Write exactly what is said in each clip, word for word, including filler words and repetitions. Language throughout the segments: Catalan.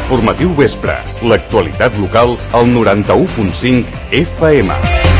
Informatiu Vespre, l'actualitat local al noranta-u punt cinc F M.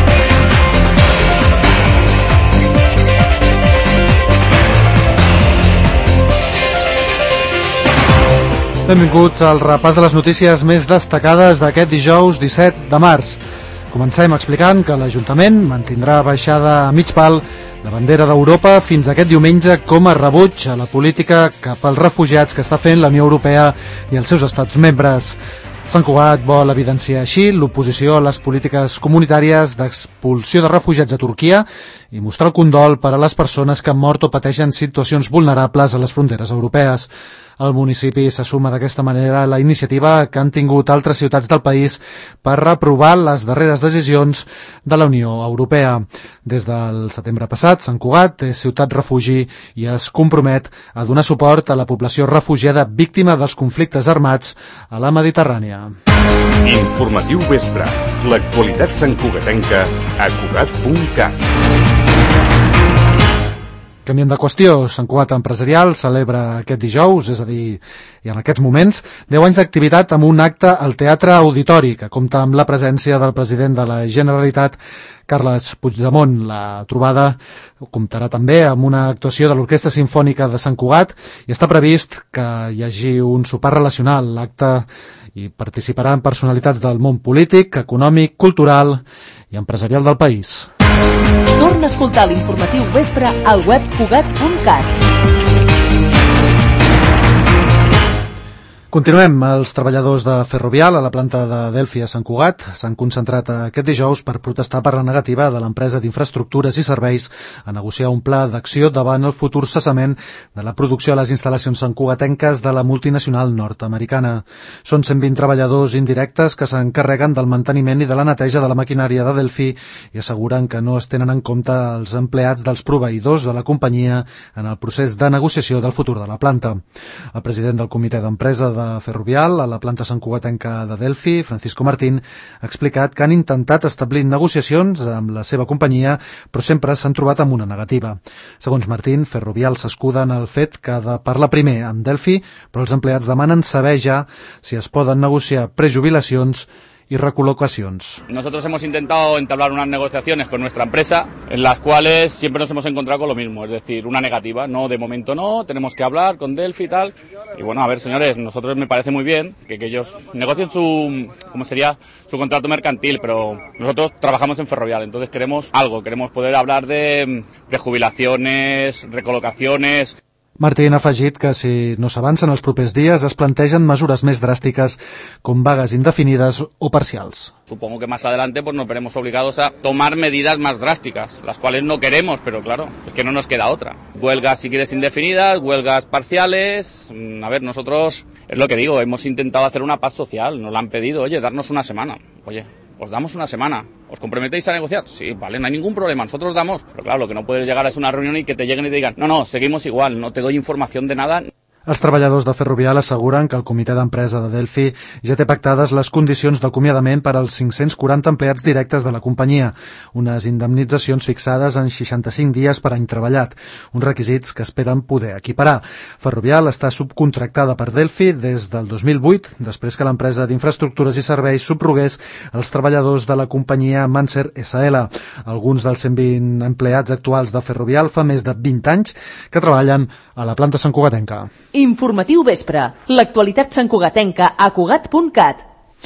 Benvinguts al repàs de les notícies més destacades d'aquest dijous disset de març. Comencem explicant que l'Ajuntament mantindrà baixada a mig pal la bandera d'Europa fins aquest diumenge com a rebuig a la política cap als refugiats que està fent la Unió Europea i els seus estats membres. Sant Cugat vol evidenciar així l'oposició a les polítiques comunitàries d'expulsió de refugiats a Turquia i mostrar el condol per a les persones que han mort o pateixen situacions vulnerables a les fronteres europees. El municipi se suma d'aquesta manera a la iniciativa que han tingut altres ciutats del país per reprovar les darreres decisions de la Unió Europea. Des del setembre passat, Sant Cugat és ciutat refugi i es compromet a donar suport a la població refugiada víctima dels conflictes armats a la Mediterrània. Informatiu Vespre, l'actualitat santcugatenca a cugat punt cat. Canviant de qüestió, Sant Cugat Empresarial celebra aquest dijous, és a dir, i en aquests moments, deu anys d'activitat amb un acte al Teatre Auditori, que compta amb la presència del president de la Generalitat, Carles Puigdemont. La trobada comptarà també amb una actuació de l'Orquestra Simfònica de Sant Cugat i està previst que hi hagi un sopar relacional. L'acte i participaran personalitats del món polític, econòmic, cultural i empresarial del país. Torna a escoltar l'informatiu Vespre al web cugat punt cat. Continuem. Els treballadors de Ferrovial a la planta de Delphi a Sant Cugat s'han concentrat aquest dijous per protestar per la negativa de l'empresa d'infraestructures i serveis a negociar un pla d'acció davant el futur cessament de la producció a les instal·lacions santcugatenques de la multinacional nord-americana. Són cent vint treballadors indirectes que s'encarreguen del manteniment i de la neteja de la maquinària de Delphi i asseguren que no es tenen en compte els empleats dels proveïdors de la companyia en el procés de negociació del futur de la planta. El president del comitè d'empresa de Ferrovial a la planta santcugatenca de Delphi, Francisco Martín, ha explicat que han intentat establir negociacions amb la seva companyia, però sempre s'han trobat amb una negativa. Segons Martín, Ferrovial s'escuda en el fet que ha de parlar primer amb Delphi, però els empleats demanen saber ja si es poden negociar prejubilacions y recolocaciones. Nosotros hemos intentado entablar unas negociaciones con nuestra empresa en las cuales siempre nos hemos encontrado con lo mismo, es decir, una negativa. No, de momento no, tenemos que hablar con Delphi y tal. Y bueno, a ver, señores, nosotros me parece muy bien que, que ellos negocien su, ¿cómo sería? Su contrato mercantil, pero nosotros trabajamos en Ferrovial, entonces queremos algo, queremos poder hablar de, de jubilaciones, recolocaciones. Martín ha afegit que si no s'avancen els propers dies es plantegen mesures més dràstiques com vagues indefinides o parcials. Supongo que más adelante pues nos veremos obligados a tomar medidas más drásticas, las cuales no queremos, pero claro, es que no nos queda otra. Huelgas si quieres indefinidas, huelgas parciales. A ver, nosotros, es lo que digo, hemos intentado hacer una paz social, nos la han pedido, oye, darnos una semana. Oye, os damos una semana. ¿Os comprometéis a negociar? Sí, vale, no hay ningún problema, nosotros damos. Pero claro, lo que no puedes llegar es una reunión y que te lleguen y te digan, no, no, seguimos igual, no te doy información de nada. Els treballadors de Ferrovial asseguren que el comitè d'empresa de Delphi ja té pactades les condicions d'acomiadament per als cinc-cents quaranta empleats directes de la companyia, unes indemnitzacions fixades en seixanta-cinc dies per any treballat, uns requisits que esperen poder equiparar. Ferrovial està subcontractada per Delphi des del dos mil vuit, després que l'empresa d'infraestructures i serveis subrogués els treballadors de la companyia Manser S L. Alguns dels cent vint empleats actuals de Ferrovial fa més de vint anys que treballen a la planta santcugatenca. Informatiu Vespre, l'actualitat santcugatenca a cugat punt cat.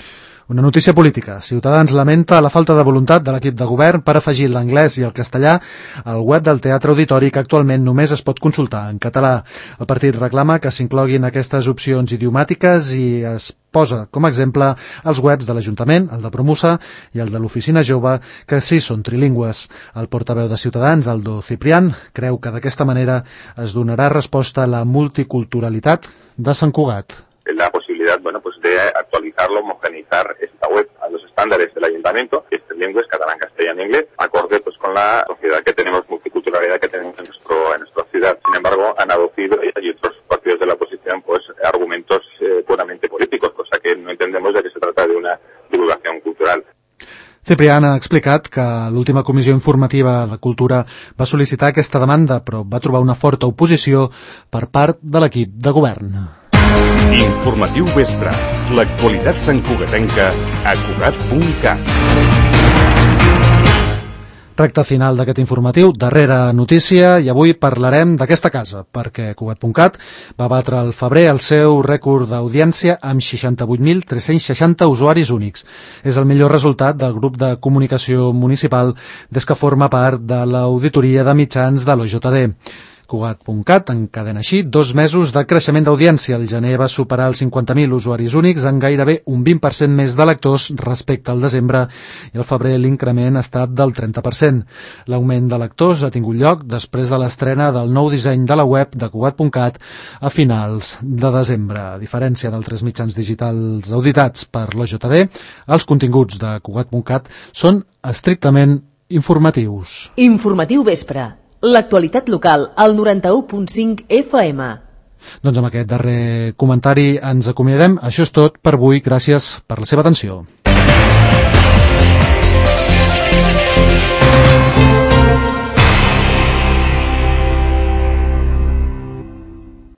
Una notícia política. Ciutadans lamenta la falta de voluntat de l'equip de govern per afegir l'anglès i el castellà al web del Teatre Auditori, que actualment només es pot consultar en català. El partit reclama que s'incloguin aquestes opcions idiomàtiques i es posa com a exemple els webs de l'Ajuntament, el de Promusa i el de l'Oficina Jove, que sí són trilingües. El portaveu de Ciutadans, Aldo Ciprián, creu que d'aquesta manera es donarà resposta a la multiculturalitat de Sant Cugat. La posibilidad, bueno, pues de actualizarlo, homogeneizar esta web a los estándares del ayuntamiento, que es trilingües, catalán, castellano e inglés, acorde pues con la sociedad que tenemos, multiculturalidad que tenemos en nuestro en nuestra ciudad. Sin embargo, han adoptado y otros partidos de la oposición pues argumentos eh, puramente políticos, cosa que no entendemos de que se trata de una divulgación cultural. Ciprián ha explicat que l'última comissió informativa de Cultura va sol·licitar aquesta demanda, però va trobar una forta oposició per part de l'equip de govern. Informatiu Vespre. L'actualitat santcugatenca a Cugat punt cat. Recte final d'aquest informatiu, darrera notícia, i avui parlarem d'aquesta casa, perquè Cugat punt cat va batre al febrer el seu rècord d'audiència amb seixanta-vuit mil tres-cents seixanta usuaris únics. És el millor resultat del grup de comunicació municipal des que forma part de l'auditoria de mitjans de l'O J D. Cugat punt cat encadena així dos mesos de creixement d'audiència. El gener va superar els cinquanta mil usuaris únics en gairebé un vint per cent més de lectors respecte al desembre i al febrer l'increment ha estat del trenta per cent. L'augment de lectors ha tingut lloc després de l'estrena del nou disseny de la web de Cugat punt cat a finals de desembre. A diferència d'altres mitjans digitals auditats per l'O J D, els continguts de Cugat punt cat són estrictament informatius. Informatiu Vespre. L'actualitat local al noranta-u punt cinc F M. Doncs amb aquest darrer comentari ens acomiadem. Això és tot per avui. Gràcies per la seva atenció.